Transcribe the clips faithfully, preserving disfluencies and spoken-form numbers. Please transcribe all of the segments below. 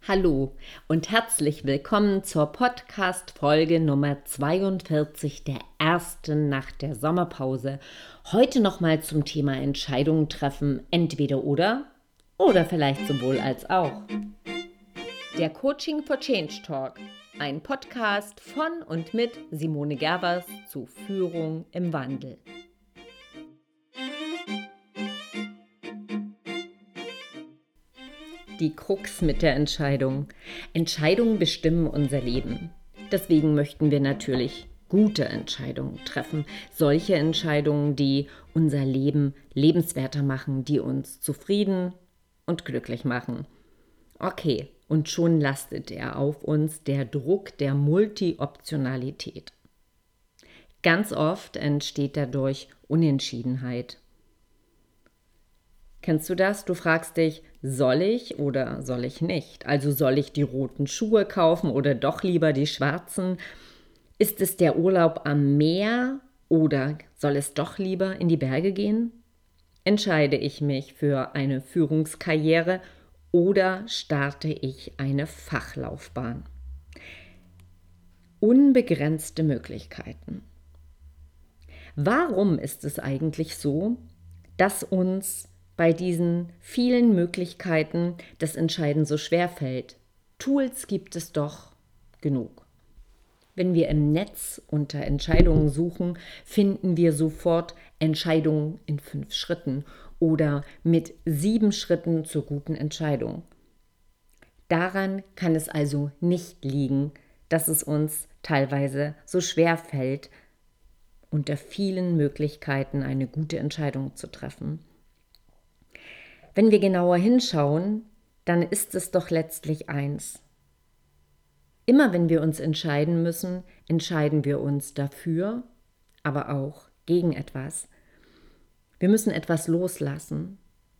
Hallo und herzlich willkommen zur Podcast-Folge Nummer zweiundvierzig der ersten nach der Sommerpause. Heute nochmal zum Thema Entscheidungen treffen, entweder oder oder vielleicht sowohl als auch. Der Coaching for Change Talk, ein Podcast von und mit Simone Gervers zu Führung im Wandel. Die Krux mit der Entscheidung. Entscheidungen bestimmen unser Leben. Deswegen möchten wir natürlich gute Entscheidungen treffen. Solche Entscheidungen, die unser Leben lebenswerter machen, die uns zufrieden und glücklich machen. Okay, und schon lastet er auf uns der Druck der Multi-Optionalität. Ganz oft entsteht dadurch Unentschiedenheit. Kennst du das? Du fragst dich, soll ich oder soll ich nicht? Also soll ich die roten Schuhe kaufen oder doch lieber die schwarzen? Ist es der Urlaub am Meer oder soll es doch lieber in die Berge gehen? Entscheide ich mich für eine Führungskarriere oder starte ich eine Fachlaufbahn? Unbegrenzte Möglichkeiten. Warum ist es eigentlich so, dass uns bei diesen vielen Möglichkeiten das Entscheiden so schwer fällt? Tools gibt es doch genug. Wenn wir im Netz unter Entscheidungen suchen, finden wir sofort Entscheidungen in fünf Schritten oder mit sieben Schritten zur guten Entscheidung. Daran kann es also nicht liegen, dass es uns teilweise so schwer fällt, unter vielen Möglichkeiten eine gute Entscheidung zu treffen. Wenn wir genauer hinschauen, dann ist es doch letztlich eins. Immer wenn wir uns entscheiden müssen, entscheiden wir uns dafür, aber auch gegen etwas. Wir müssen etwas loslassen.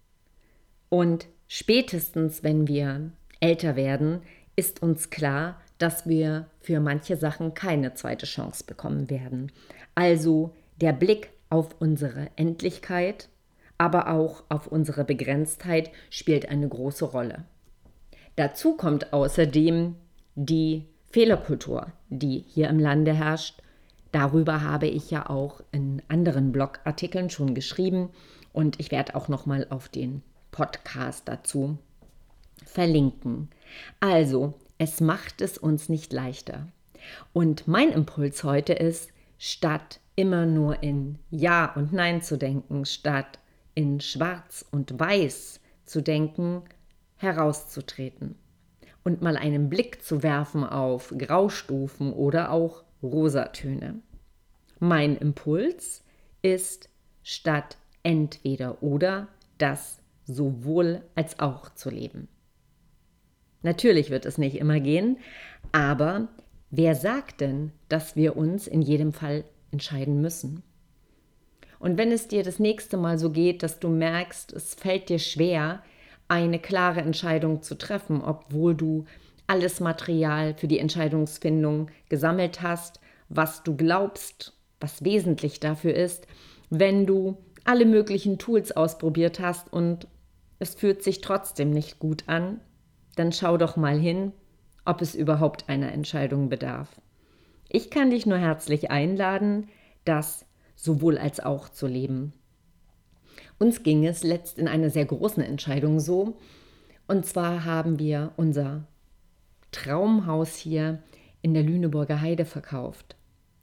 Und spätestens, wenn wir älter werden, ist uns klar, dass wir für manche Sachen keine zweite Chance bekommen werden. Also der Blick auf unsere Endlichkeit, aber auch auf unsere Begrenztheit spielt eine große Rolle. Dazu kommt außerdem die Fehlerkultur, die hier im Lande herrscht. Darüber habe ich ja auch in anderen Blogartikeln schon geschrieben und ich werde auch nochmal auf den Podcast dazu verlinken. Also, es macht es uns nicht leichter. Und mein Impuls heute ist, statt immer nur in Ja und Nein zu denken, statt in Schwarz und Weiß zu denken, herauszutreten und mal einen Blick zu werfen auf Graustufen oder auch Rosatöne. Mein Impuls ist, statt entweder oder das sowohl als auch zu leben. Natürlich wird es nicht immer gehen, aber wer sagt denn, dass wir uns in jedem Fall entscheiden müssen? Und wenn es dir das nächste Mal so geht, dass du merkst, es fällt dir schwer, eine klare Entscheidung zu treffen, obwohl du alles Material für die Entscheidungsfindung gesammelt hast, was du glaubst, was wesentlich dafür ist, wenn du alle möglichen Tools ausprobiert hast und es fühlt sich trotzdem nicht gut an, dann schau doch mal hin, ob es überhaupt einer Entscheidung bedarf. Ich kann dich nur herzlich einladen, das sowohl als auch zu leben. Uns ging es letzt in einer sehr großen Entscheidung so. Und zwar haben wir unser Traumhaus hier in der Lüneburger Heide verkauft.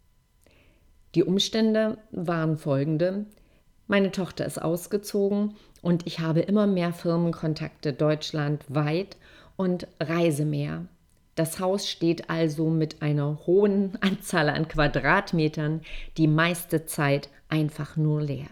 Die Umstände waren folgende. Meine Tochter ist ausgezogen und ich habe immer mehr Firmenkontakte deutschlandweit und reise mehr. Das Haus steht also mit einer hohen Anzahl an Quadratmetern die meiste Zeit einfach nur leer.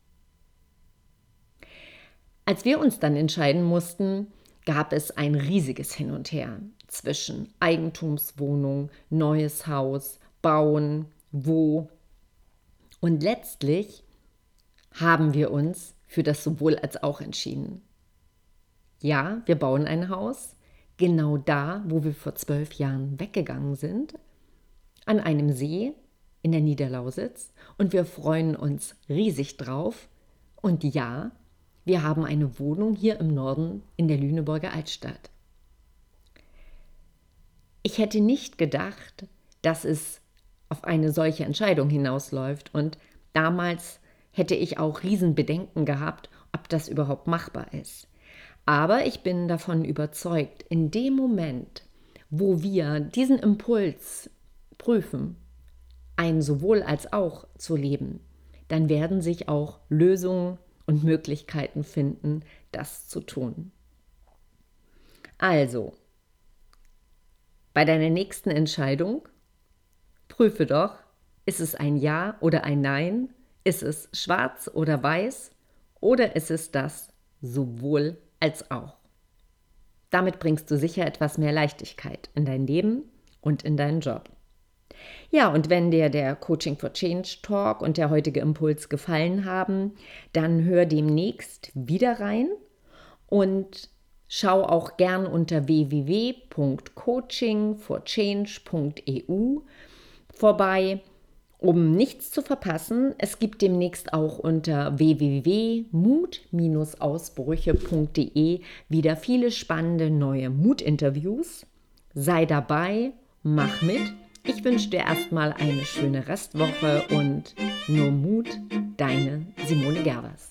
Als wir uns dann entscheiden mussten, gab es ein riesiges Hin und Her zwischen Eigentumswohnung, neues Haus, bauen, wo. Und letztlich haben wir uns für das sowohl als auch entschieden. Ja, wir bauen ein Haus. Genau da, wo wir vor zwölf Jahren weggegangen sind, an einem See in der Niederlausitz und wir freuen uns riesig drauf. Und ja, wir haben eine Wohnung hier im Norden in der Lüneburger Altstadt. Ich hätte nicht gedacht, dass es auf eine solche Entscheidung hinausläuft. Und damals hätte ich auch Riesenbedenken gehabt, ob das überhaupt machbar ist. Aber ich bin davon überzeugt, in dem Moment, wo wir diesen Impuls prüfen, ein sowohl als auch zu leben, dann werden sich auch Lösungen und Möglichkeiten finden, das zu tun. Also, bei deiner nächsten Entscheidung prüfe doch, ist es ein Ja oder ein Nein? Ist es schwarz oder weiß? Oder ist es das sowohl als auch? Damit bringst du sicher etwas mehr Leichtigkeit in dein Leben und in deinen Job. Ja, und wenn dir der Coaching for Change Talk und der heutige Impuls gefallen haben, dann hör demnächst wieder rein und schau auch gern unter w w w punkt coaching for change punkt e u vorbei, um nichts zu verpassen. Es gibt demnächst auch unter w w w punkt mut Bindestrich ausbrüche punkt d e wieder viele spannende neue Mutinterviews. Sei dabei, mach mit. Ich wünsche dir erstmal eine schöne Restwoche und nur Mut, deine Simone Gervers.